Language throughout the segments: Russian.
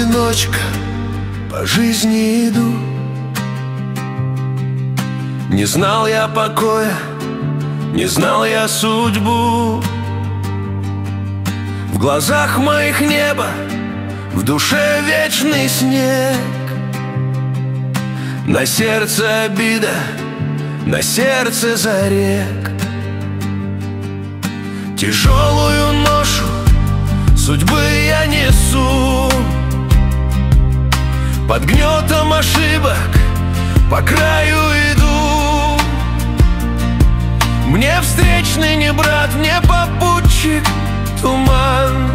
одиночка, по жизни иду. Не знал я покоя, не знал я судьбу. В глазах моих небо, в душе вечный снег. На сердце обида, на сердце зарек. Тяжелую ношу судьбы я несу. Под гнетом ошибок по краю иду. Мне встречный не брат, мне попутчик туман.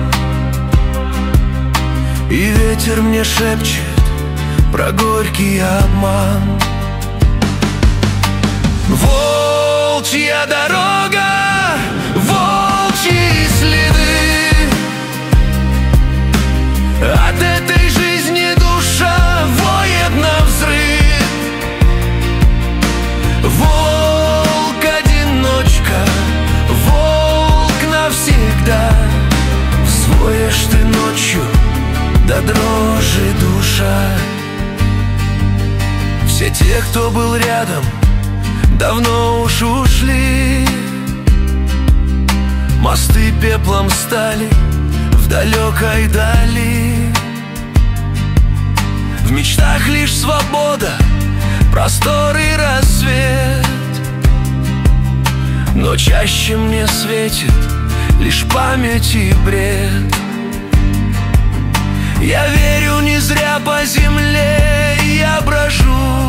И ветер мне шепчет про горький обман. Волчья дорога, волчьи следы. От этой жизни душа воет навзрыд. Волк-одиночка, волк навсегда. Взвоешь ты ночью до дрожи душа. Все те, кто был рядом, давно уж ушли. Мосты пеплом стали в далекой дали. В мечтах лишь свобода, простор и рассвет. Но чаще мне светит лишь память и бред. Я верю, не зря по земле я брожу.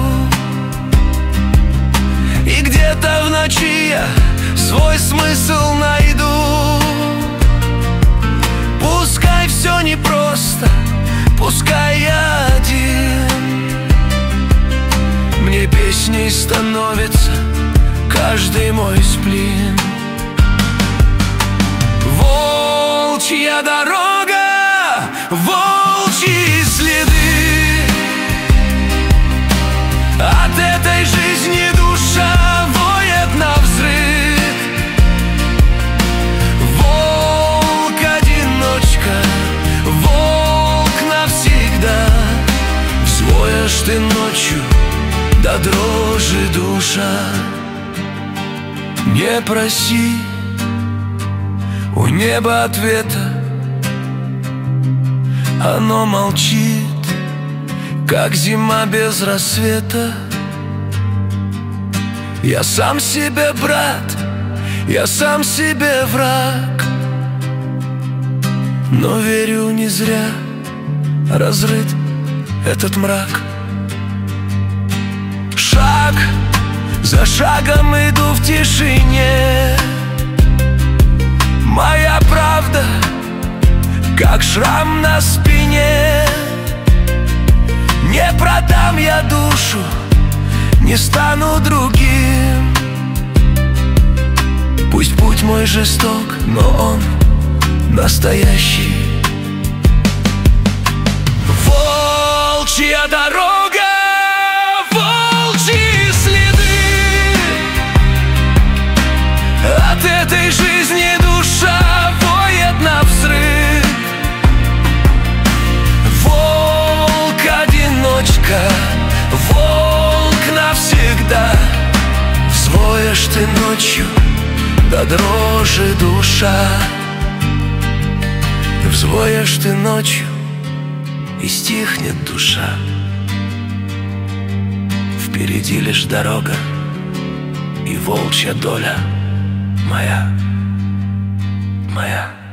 И где-то в ночи я свой смысл найду. Пускай все непросто, пускай я один. Мне песней становится каждый мой сплин. Волчья дорога, волчьи следы. От этой жизни душа воет навзрыд. Волк-одиночка, волк навсегда. Взвоешь ты ночью до дрожи душа. Не проси у неба ответа, оно молчит, как зима без рассвета. Я сам себе брат, я сам себе враг. Но верю, не зря разрыт этот мрак. Шаг за шагом иду в тишине. Моя правда, как шрам на спине. Не продам я душу, не стану другим. Пусть путь мой жесток, но он настоящий. Волчья дорога, волчьи следы. От этой жизни душа воет навзрыд. Волк-одиночка, волк навсегда. Взвоешь ты ночью до дрожи душа. Взвоешь ты ночью и стихнет душа. Впереди лишь дорога и волчья доля моя, моя.